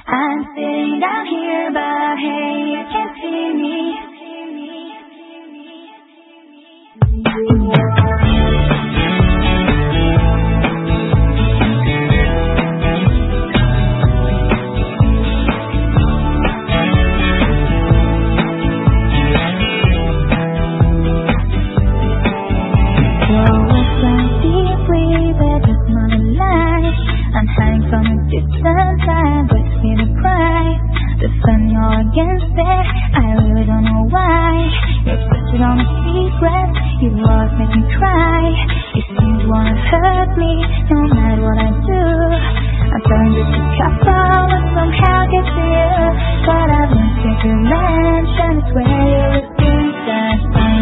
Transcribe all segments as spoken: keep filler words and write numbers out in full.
I'm sitting down here, but hey, you can't see me. I'm hiding from a distance, I'm waiting to cry. The sun, you're against it, I really don't know why. You're touching on a secret, your words make me cry. You seem to wanna hurt me, no matter what I do. I'm trying to pick up all and somehow get to you. But I've learned to dimension, it's where you're a princess,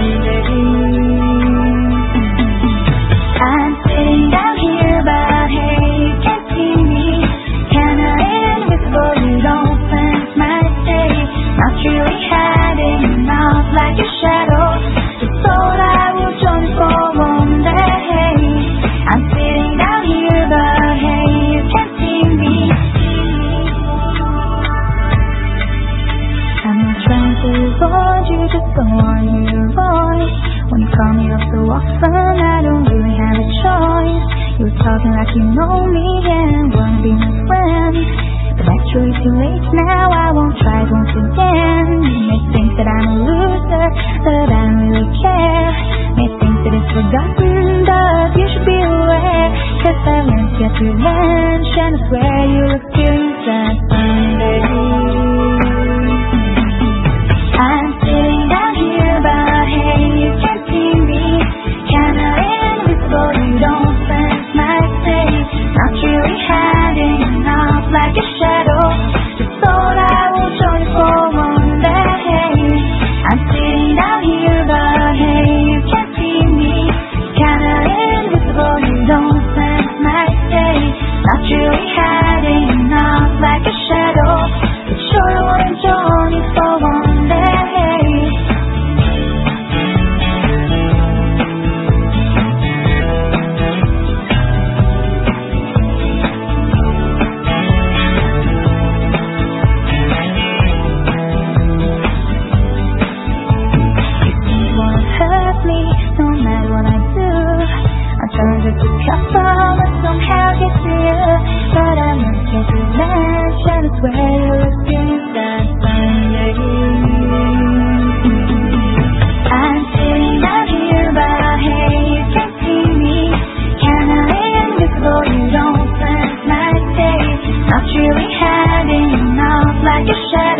I'm sitting down here, but hey, you can't see me. Kinda invisible, you don't sense my state. Not really hiding enough like a shadow. Just thought I would join you for one day. I'm sitting down here, but hey, you can't see me. I'm not trying to avoid you, just don't want you to voice. When you call me up so often, I don't really have a choice. You're talking like you know me and wanna be my friend. But actually too late now, I won't try once again. You may think that I'm a loser, but I don't really care. May think that it's forgotten, but you should be aware. Cause I've learned to get revenge, and I swear you look princess someday. I'm sitting down here, but hey, you can't see me. Kinda invisible, you don't sense my state. Not really hiding enough like a shadow. Just thought I would join you for one day. I'm sitting down here, but hey, you can't see me. Kinda invisible, you don't sense my state. Not really hiding enough like a shadow. But sure I wanna join you for one day. Not really hiding enough like a shadow.